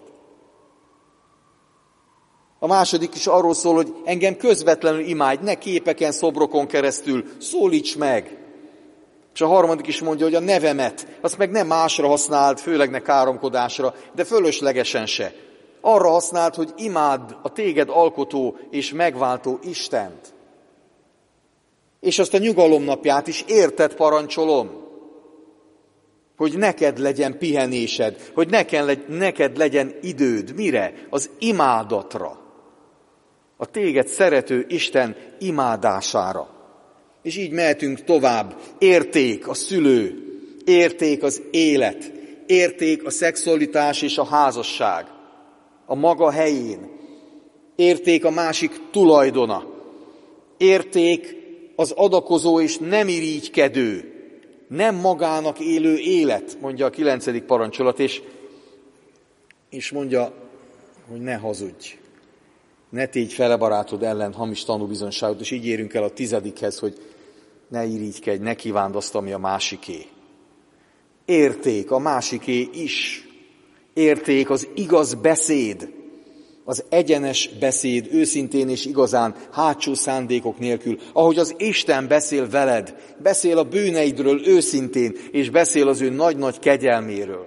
A második is arról szól, hogy engem közvetlenül imádj, ne képeken, szobrokon keresztül, szólíts meg. És a harmadik is mondja, hogy a nevemet, azt meg nem másra használd, főleg ne káromkodásra, de fölöslegesen se. Arra használd, hogy imádd a téged alkotó és megváltó Istent. És azt a nyugalomnapját is érted parancsolom, hogy neked legyen pihenésed, hogy neked legyen időd. Mire? Az imádatra. A téged szerető Isten imádására. És így mehetünk tovább. Érték a szülő, érték az élet, érték a szexualitás és a házasság a maga helyén, érték a másik tulajdona, érték az adakozó és nem irigykedő, nem magának élő élet, mondja a 9. parancsolat, és mondja, hogy ne hazudj, ne tégy fele barátod ellen hamis tanúbizonyságot, és így érünk el a 10-hez, hogy ne irigykedj, ne kívánd azt, ami a másiké. Érték a másiké is. Érték az igaz beszéd, az egyenes beszéd, őszintén és igazán, hátsó szándékok nélkül, ahogy az Isten beszél veled, beszél a bűneidről őszintén, és beszél az ő nagy-nagy kegyelméről.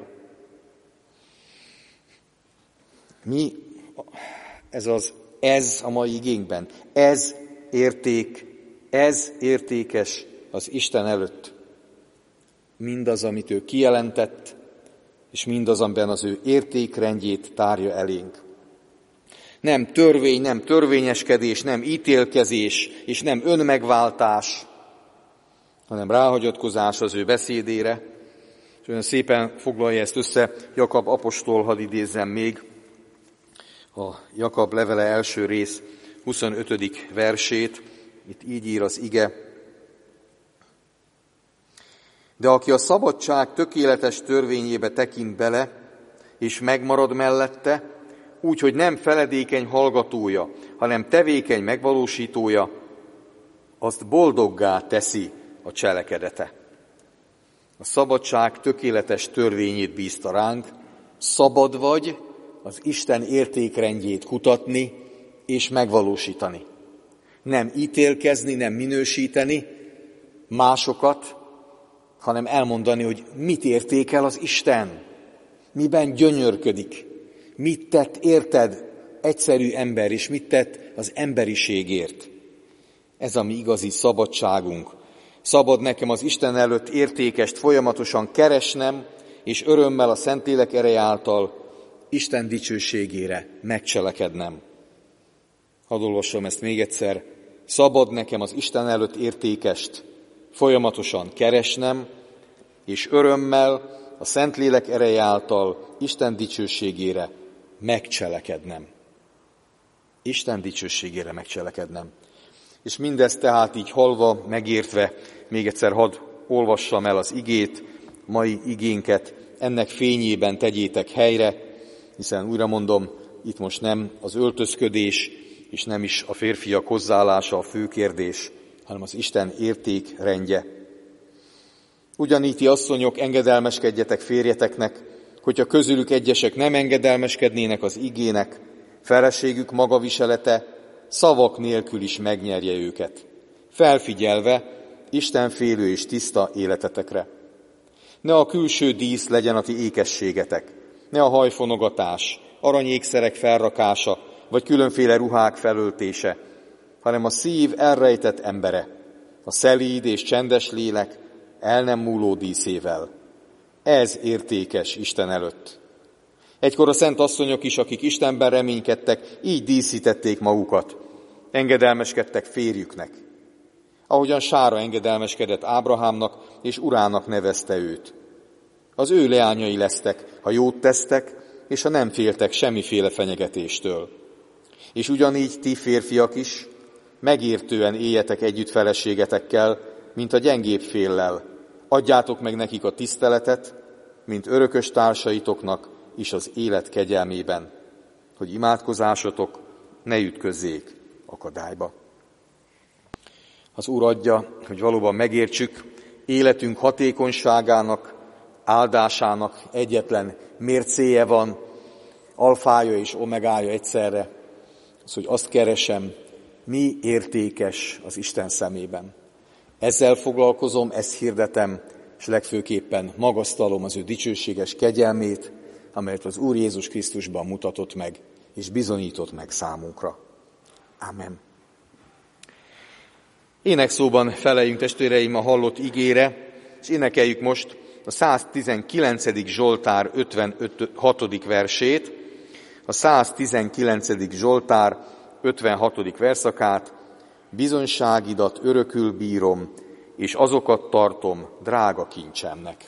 Mi? Ez a mai igénkben. Ez értékes az Isten előtt. Mindaz, amit ő kijelentett, és mindaz, amiben az ő értékrendjét tárja elénk. Nem törvény, nem törvényeskedés, nem ítélkezés, és nem önmegváltás, hanem ráhagyatkozás az ő beszédére. És olyan szépen foglalja ezt össze Jakab apostol, hadd idézzem még, a Jakab levele első rész 25. versét, itt így ír az ige. De aki a szabadság tökéletes törvényébe tekint bele, és megmarad mellette, úgy, hogy nem feledékeny hallgatója, hanem tevékeny megvalósítója, azt boldoggá teszi a cselekedete. A szabadság tökéletes törvényét bízta ránk, szabad vagy az Isten értékrendjét kutatni és megvalósítani. Nem ítélkezni, nem minősíteni másokat, hanem elmondani, hogy mit értékel az Isten, miben gyönyörködik, mit tett érted egyszerű ember, és mit tett az emberiségért. Ez a mi igazi szabadságunk. Szabad nekem az Isten előtt értékest folyamatosan keresnem, és örömmel a Szentlélek ereje által Isten dicsőségére megcselekednem. Hadd olvassam ezt még egyszer. Szabad nekem az Isten előtt értékest folyamatosan keresnem, és örömmel a Szentlélek ereje által Isten dicsőségére megcselekednem. Isten dicsőségére megcselekednem. És mindezt tehát így hallva, megértve, még egyszer hadd olvassam el az igét, mai igénket, ennek fényében tegyétek helyre, hiszen újra mondom, itt most nem az öltözködés, és nem is a férfiak hozzáállása a fő kérdés, hanem az Isten értékrendje. Ugyanígy ti asszonyok, engedelmeskedjetek férjeteknek, hogyha közülük egyesek nem engedelmeskednének az igének, feleségük magaviselete szavak nélkül is megnyerje őket, felfigyelve istenfélő és tiszta életetekre. Ne a külső dísz legyen a ti ékességetek, ne a hajfonogatás, aranyékszerek felrakása, vagy különféle ruhák felöltése, hanem a szív elrejtett embere, a szelíd és csendes lélek el nem múló díszével. Ez értékes Isten előtt. Egykor a szent asszonyok is, akik Istenben reménykedtek, így díszítették magukat, engedelmeskedtek férjüknek. Ahogyan Sára engedelmeskedett Ábrahámnak, és urának nevezte őt. Az ő leányai lesztek, ha jót tesztek, és ha nem féltek semmiféle fenyegetéstől. És ugyanígy ti férfiak is megértően éljetek együtt feleségetekkel, mint a gyengébb féllel. Adjátok meg nekik a tiszteletet, mint örökös társaitoknak is az élet kegyelmében, hogy imádkozásotok ne ütközzék akadályba. Az Úr adja, hogy valóban megértsük, életünk hatékonyságának, áldásának egyetlen mércéje van, alfája és omegája egyszerre, az, hogy azt keresem, mi értékes az Isten szemében. Ezzel foglalkozom, ezt hirdetem, és legfőképpen magasztalom az ő dicsőséges kegyelmét, amelyet az Úr Jézus Krisztusban mutatott meg, és bizonyított meg számunkra. Ámen. Énekszóban feleljünk, testvéreim, a hallott igére, és énekeljük most a 119. Zsoltár 56. versét, a 119. Zsoltár 56. verszakát, bizonyságidat örökül bírom, és azokat tartom drága kincsemnek.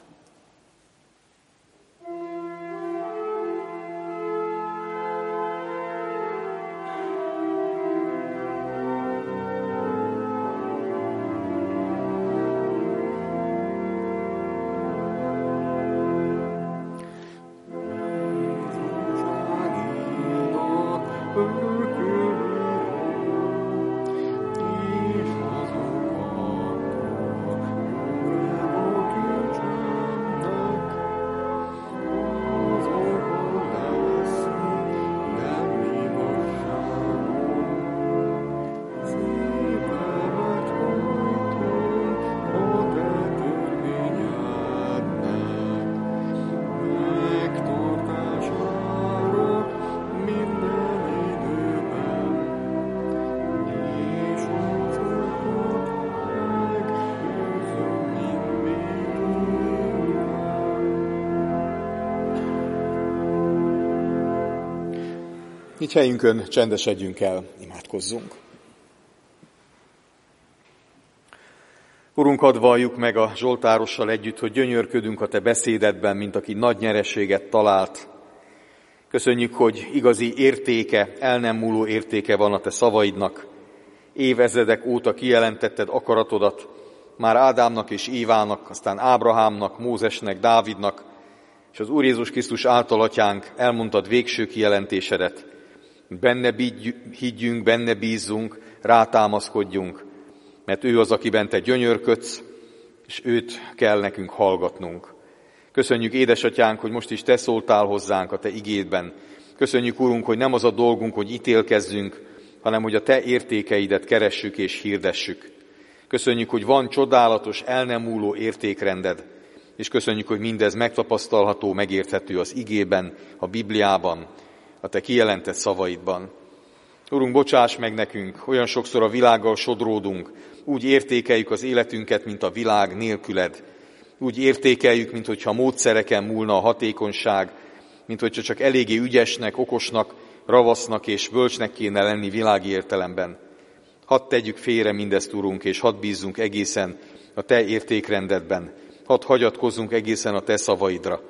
Így helyünkön csendesedjünk el, imádkozzunk. Urunk, hadd valljuk meg a zsoltárossal együtt, hogy gyönyörködünk a Te beszédedben, mint aki nagy nyereséget talált. Köszönjük, hogy igazi értéke, el nem múló értéke van a Te szavaidnak. Évezredek óta kijelentetted akaratodat, már Ádámnak és Évának, aztán Ábrahámnak, Mózesnek, Dávidnak, és és az Úr Jézus Krisztus által, Atyánk, elmondtad végső kijelentésedet. Benne higgyünk, benne bízzunk, rátámaszkodjunk, mert ő az, akiben te gyönyörködsz, és őt kell nekünk hallgatnunk. Köszönjük, édesatyánk, hogy most is te szóltál hozzánk a te igédben. Köszönjük, Urunk, hogy nem az a dolgunk, hogy ítélkezzünk, hanem hogy a te értékeidet keressük és hirdessük. Köszönjük, hogy van csodálatos, el nem múló értékrended, és köszönjük, hogy mindez megtapasztalható, megérthető az igében, a Bibliában, a te kijelentett szavaidban. Urunk, bocsáss meg nekünk, olyan sokszor a világgal sodródunk, úgy értékeljük az életünket, mint a világ nélküled. Úgy értékeljük, minthogyha módszereken múlna a hatékonyság, minthogyha csak eléggé ügyesnek, okosnak, ravasznak és bölcsnek kéne lenni világi értelemben. Hadd tegyük félre mindezt, Urunk, és hadd bízzunk egészen a te értékrendedben. Hadd hagyatkozzunk egészen a te szavaidra.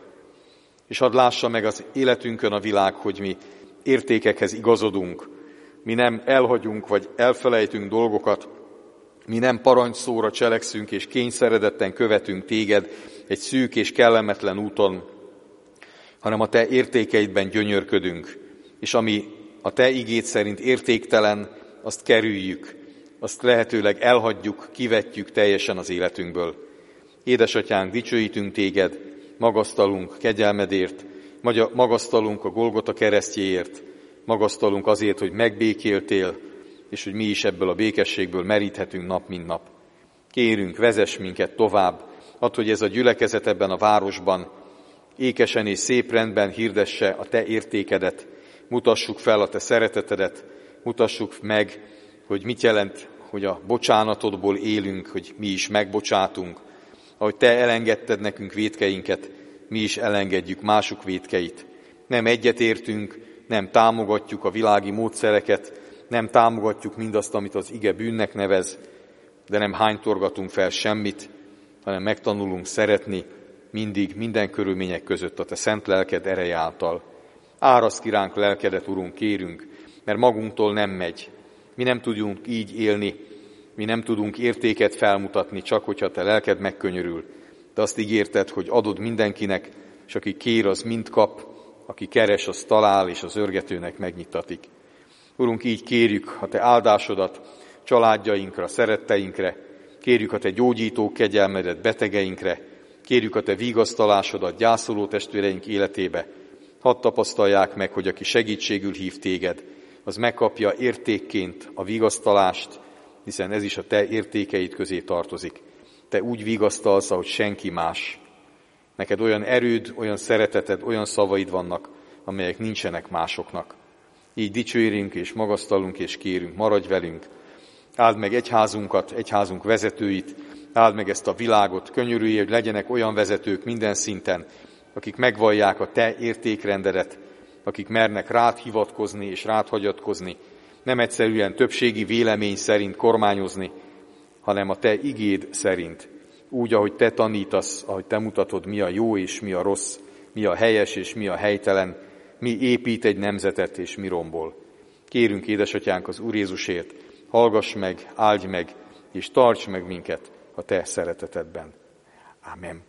És hadd lássa meg az életünkön a világ, hogy mi értékekhez igazodunk. Mi nem elhagyunk vagy elfelejtünk dolgokat, mi nem parancsszóra cselekszünk és kényszeredetten követünk téged egy szűk és kellemetlen úton, hanem a te értékeidben gyönyörködünk, és ami a te igéd szerint értéktelen, azt kerüljük, azt lehetőleg elhagyjuk, kivetjük teljesen az életünkből. Édesatyánk, dicsőítünk téged, magasztalunk kegyelmedért, magasztalunk a Golgota keresztjéért, magasztalunk azért, hogy megbékéltél, és hogy mi is ebből a békességből meríthetünk nap, mint nap. Kérünk, vezess minket tovább, add, hogy ez a gyülekezet ebben a városban ékesen és szép rendben hirdesse a te értékedet, mutassuk fel a te szeretetedet, mutassuk meg, hogy mit jelent, hogy a bocsánatodból élünk, hogy mi is megbocsátunk. Ahogy te elengedted nekünk vétkeinket, mi is elengedjük mások vétkeit. Nem egyetértünk, nem támogatjuk a világi módszereket, nem támogatjuk mindazt, amit az ige bűnnek nevez, de nem hánytorgatunk fel semmit, hanem megtanulunk szeretni mindig, minden körülmények között a te szent lelked ereje által. Áraszd ki ránk lelkedet, Urunk, kérünk, mert magunktól nem megy. Mi nem tudunk így élni, mi nem tudunk értéket felmutatni, csak hogyha te lelked megkönyörül. De azt ígérted, hogy adod mindenkinek, és aki kér, az mind kap, aki keres, az talál, és az örgetőnek megnyitatik. Urunk, így kérjük a te áldásodat családjainkra, szeretteinkre, kérjük a te gyógyító kegyelmedet betegeinkre, kérjük a te vigasztalásodat gyászoló testvéreink életébe. Hadd tapasztalják meg, hogy aki segítségül hív téged, az megkapja értékként a vigasztalást, hiszen ez is a te értékeid közé tartozik. Te úgy vigasztalsz, ahogy senki más. Neked olyan erőd, olyan szereteted, olyan szavaid vannak, amelyek nincsenek másoknak. Így dicsőrünk és magasztalunk és kérünk, maradj velünk. Áld meg egyházunkat, egyházunk vezetőit, áld meg ezt a világot, könyörülj, hogy legyenek olyan vezetők minden szinten, akik megvallják a te értékrendedet, akik mernek rád hivatkozni és rád hagyatkozni, nem egyszerűen többségi vélemény szerint kormányozni, hanem a te igéd szerint, úgy, ahogy te tanítasz, ahogy te mutatod, mi a jó és mi a rossz, mi a helyes és mi a helytelen, mi épít egy nemzetet és mi rombol. Kérünk, édesatyánk, az Úr Jézusért, hallgass meg, áldj meg, és tarts meg minket a te szeretetedben. Ámen.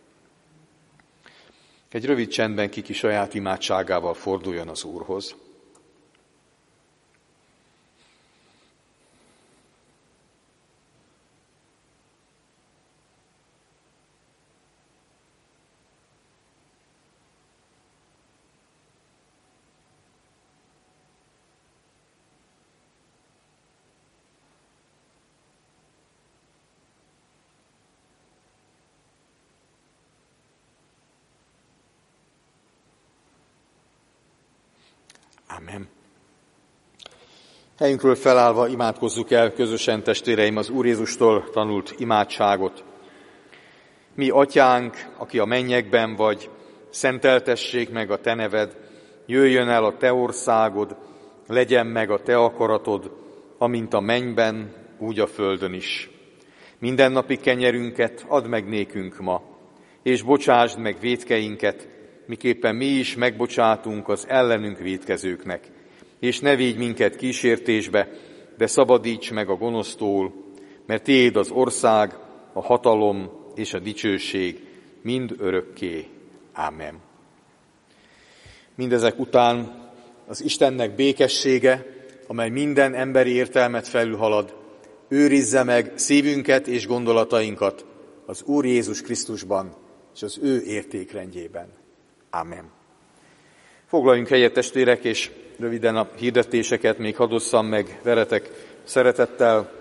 Egy rövid csendben kiki saját imádságával forduljon az Úrhoz. Amen. Helyünkről felállva imádkozzuk el közösen, testvéreim, az Úr Jézustól tanult imádságot. Mi, Atyánk, aki a mennyekben vagy, szenteltessék meg a te neved, jöjjön el a te országod, legyen meg a te akaratod, amint a mennyben, úgy a földön is. Mindennapi kenyerünket add meg nékünk ma, és bocsásd meg vétkeinket, miképpen mi is megbocsátunk az ellenünk vétkezőknek. És ne védj minket kísértésbe, de szabadíts meg a gonosztól, mert tiéd az ország, a hatalom és a dicsőség mind örökké. Ámen. Mindezek után az Istennek békessége, amely minden emberi értelmet felülhalad, őrizze meg szívünket és gondolatainkat az Úr Jézus Krisztusban és az ő értékrendjében. Amen. Foglaljunk helyet, testvérek, és röviden a hirdetéseket még hadd osszam meg veletek szeretettel.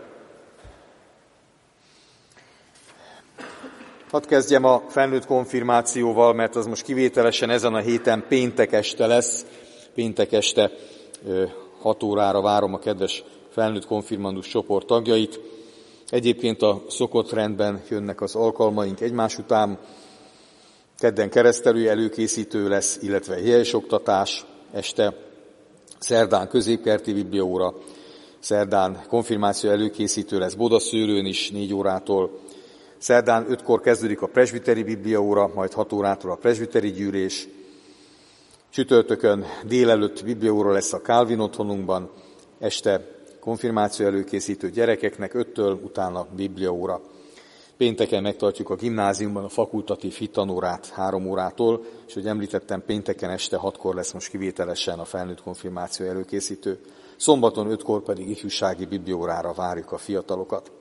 Hadd kezdjem a felnőtt konfirmációval, mert az most kivételesen ezen a héten péntek este lesz. Péntek este 6 órára várom a kedves felnőtt konfirmandus csoport tagjait. Egyébként a szokott rendben jönnek az alkalmaink egymás után. Kedden keresztelő előkészítő lesz, illetve helyes oktatás este, szerdán középkerti bibliaóra, szerdán konfirmáció előkészítő lesz Bodaszőrőn is 4 órától, szerdán 5-kor kezdődik a presbiteri bibliaóra, majd 6 órától a presbiteri gyűlés, csütörtökön délelőtt bibliaóra lesz a Kálvin otthonunkban, este konfirmáció előkészítő gyerekeknek 5-től, utána bibliaóra. Pénteken megtartjuk a gimnáziumban a fakultatív hittanórát 3 órától, és hogy említettem, pénteken este 6-kor lesz most kivételesen a felnőtt konfirmáció előkészítő. Szombaton 5-kor pedig ifjúsági bibliaórára várjuk a fiatalokat.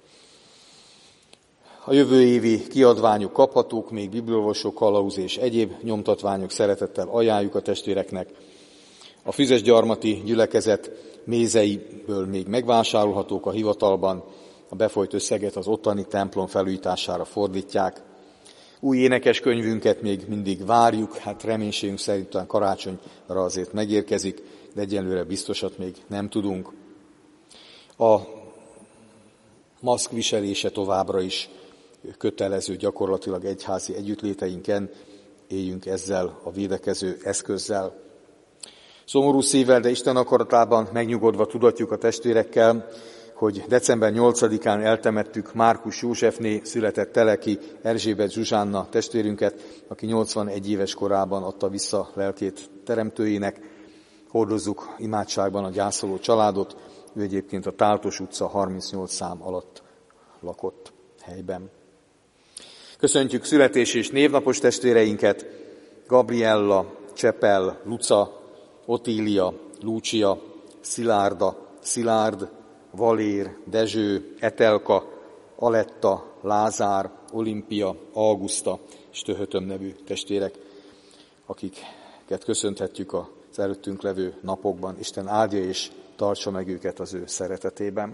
A jövő évi kiadványok kaphatók, még bibliaolvasó kalauz és egyéb nyomtatványok, szeretettel ajánljuk a testvéreknek. A Füzesgyarmati gyülekezet mézeiből még megvásárolhatók a hivatalban, a befolyt összeget az ottani templom felújítására fordítják. Új énekeskönyvünket még mindig várjuk, hát reménységünk szerint a karácsonyra azért megérkezik, de egyelőre biztosat még nem tudunk. A maszk viselése továbbra is kötelező, gyakorlatilag egyházi együttléteinken éljünk ezzel a védekező eszközzel. Szomorú szívvel, de Isten akaratában megnyugodva tudatjuk a testvérekkel, hogy december 8-án eltemettük Márkus Józsefné született Teleki Erzsébet Zsuzsánna testvérünket, aki 81 éves korában adta vissza lelkét teremtőjének. Hordozzuk imádságban a gyászoló családot, ő egyébként a Táltos utca 38 szám alatt lakott helyben. Köszöntjük születés- és névnapos testvéreinket, Gabriella, Csepel, Luca, Otília, Lúcia, Szilárda, Szilárd, Valér, Dezső, Etelka, Aletta, Lázár, Olimpia, Auguszta és Töhötöm nevű testvérek, akiket köszönhetjük az előttünk levő napokban. Isten áldja és tartsa meg őket az ő szeretetében.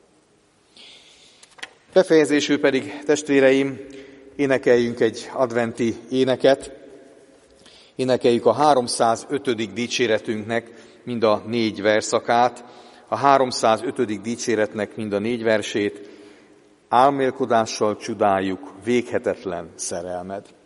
Befejezésül pedig, testvéreim, énekeljünk egy adventi éneket. Énekeljük a 305. dicséretünknek mind a 4 verszakát, a 305. dicséretnek mind a 4 versét. Álmélkodással csodáljuk véghetetlen szerelmed.